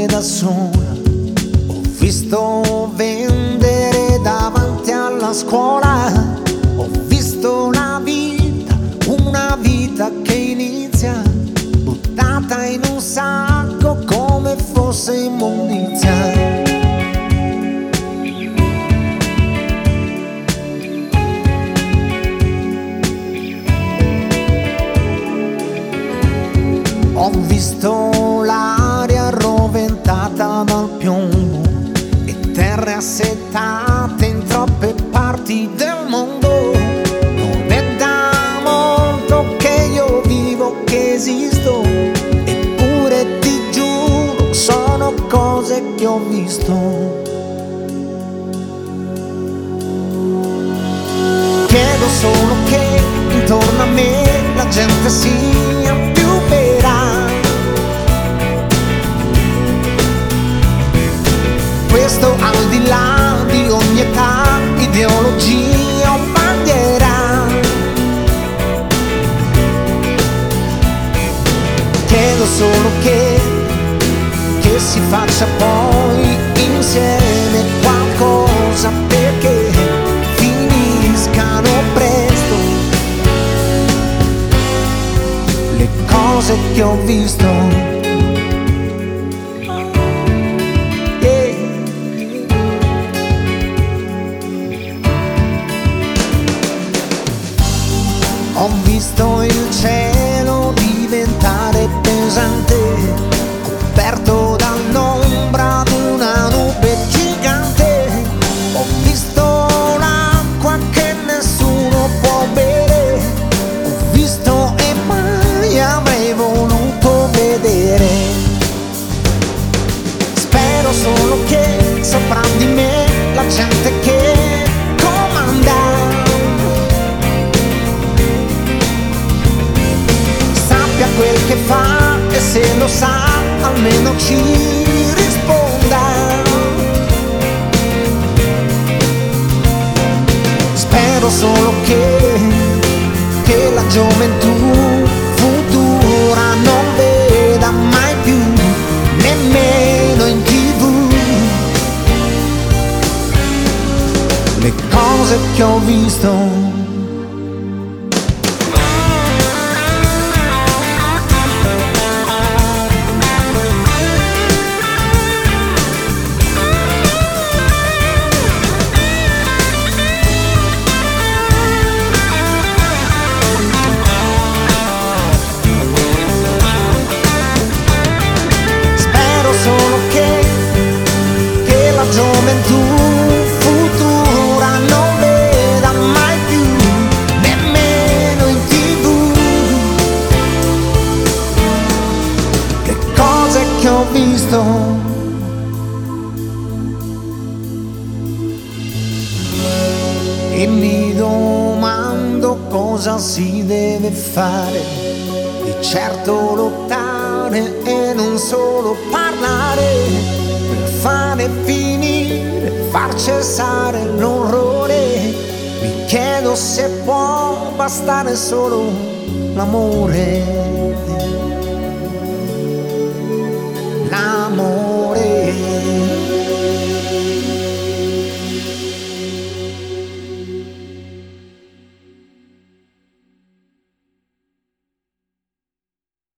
da sola, ho visto vendere davanti alla scuola, ho visto una vita che inizia buttata in un sacco come fosse immondizia. Ho visto l'aria roventata dal piombo e terre assetate in troppe parti del mondo. Non è da molto che io vivo, che esisto, eppure ti giuro sono cose che ho visto. Chiedo solo che intorno a me la gente sia più vera. Questo al di là di ogni età, ideologia o bandiera. Chiedo solo che si faccia poi insieme qualcosa perché finiscano presto le cose che ho visto. Ho visto il cielo diventare pesante, coperto dall'ombra di una nube gigante. Ho visto l'acqua che nessuno può bere, ho visto e mai avrei voluto vedere. Spero solo che sopra di me la gente che comanda quel che fa e se lo sa almeno ci risponda. Spero solo che la gioventù futura non veda mai più, nemmeno in TV, le cose che ho visto. Gioventù futura non veda mai più, nemmeno in TV, le cose che ho visto. E mi domando cosa si deve fare, di certo lottare e non solo parlare, per fare finire, far cessare l'orrore. Mi chiedo se può bastare solo l'amore.